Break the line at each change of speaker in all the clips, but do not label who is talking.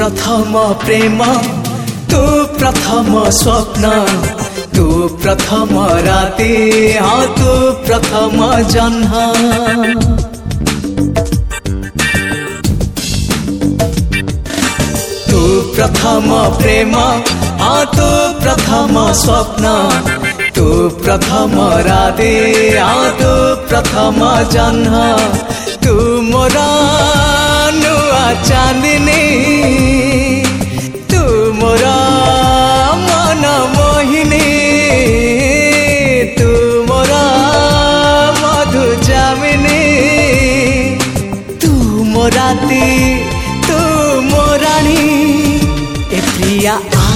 प्रथम प्रेम तू प्रथम स्वप्न तू प्रथम राति हाँ तू प्रथम जन्म तू प्रथम प्रेम हाँ तू प्रथम स्वप्न तू प्रथम राति हाँ तू प्रथम जन्म तू मोरा नुआ चांदनी तू मोरा मन मोहिनी तू मोरा मधु जामिनी तू मोराती तू मोराणी ए प्रिया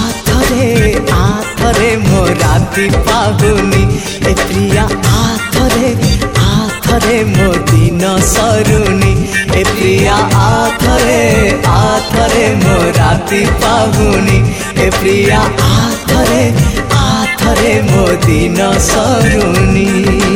आथरे मोराती पाहुनी ए प्रिया आथरे मो दिन सरुनी ए प्रिया आथरे मो राति पाहुनी ए प्रिया आथरे मो दिन सरुनी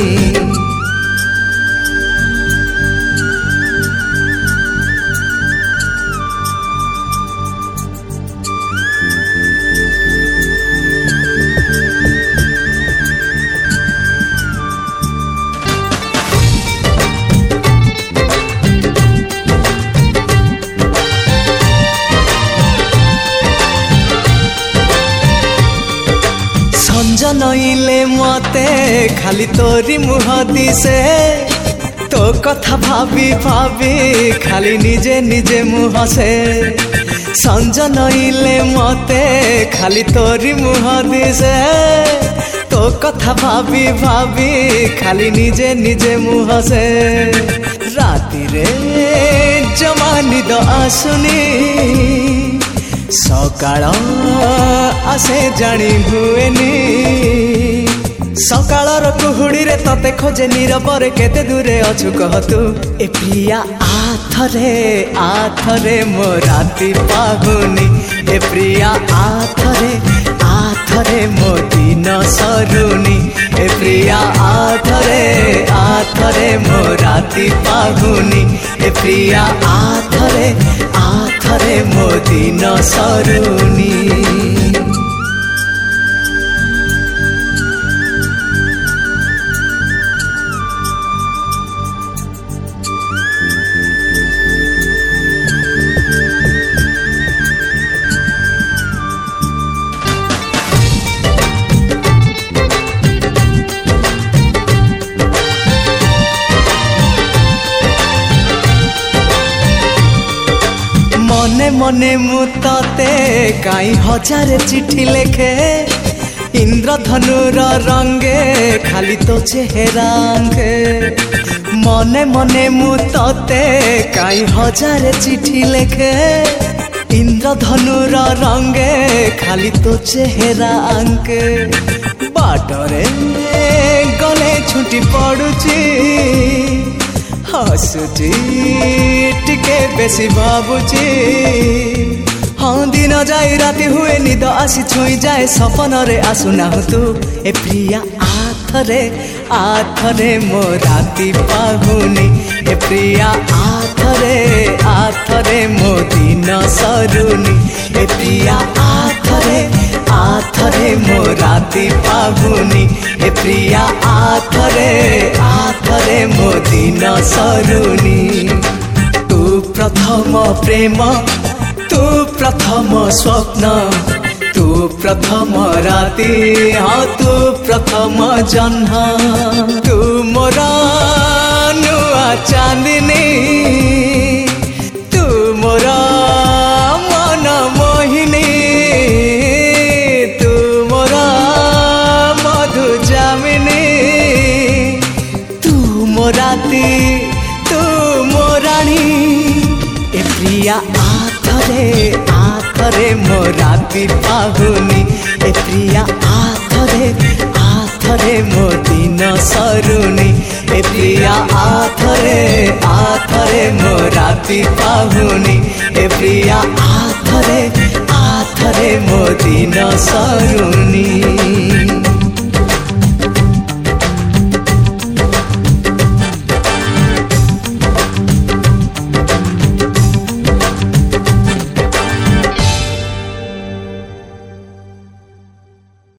नईले मते खाली तोरी मुह दिसे तो कथा भाभी भाभी खाली निजे निजे मुह से संज नईले मते खाली तोरी मुह दिसे तो कथा भाभी भाभी खाली निजे निजे मुह से राति रे जमा निद आसुनी सकाळ आसे जानी हुएनी सकाळर कुहुड़ी रे तते खोजे नीरବରେ केते दूरे अछु कह तू ए प्रिया आथरे मो राति पाहुनी ए प्रिया आथरे मो दिन सरुनी ए प्रिया आथरे मो राति पाहुनी ए प्रिया आथरे मो दिन सरुनी मने मने मु तते काई हजार चिठी लेखे इंद्रधनुर रंगे खाली तो चेहरा मने मने मु तते काई हजार चिठी लेखे इंद्रधनुर रंगे खाली तो चेहरा बाटरे गले छुटी पड़ुची हसुची टिके बेसी भावुची हाँ दिन जाई राति हुए निद आसी छुई जाए सपन रे आसु ना तू ए प्रिया आथरे मो राति पाहुनी ए प्रिया आथरे मो दिन सरुनी ए प्रिया आथरे मो राति पाहुनी ए प्रिया आथरे मो दिन सरुनी तू प्रथम प्रेम तू प्रथम स्वप्न तू प्रथम राति हाँ तू प्रथम जन्म तू मोरा नुआ चांदनी तू मोरा मन मोहिनी तू मोरा मधु जामिनी तू मोराती तू मोराणी ए प्रिया आथरे मो राति पाहुनी ए प्रिया आथरे मो दिन सरुनी ए प्रिया आथरे मो राति पाहुनी ए प्रिया आथरे मो दिन सरुनी।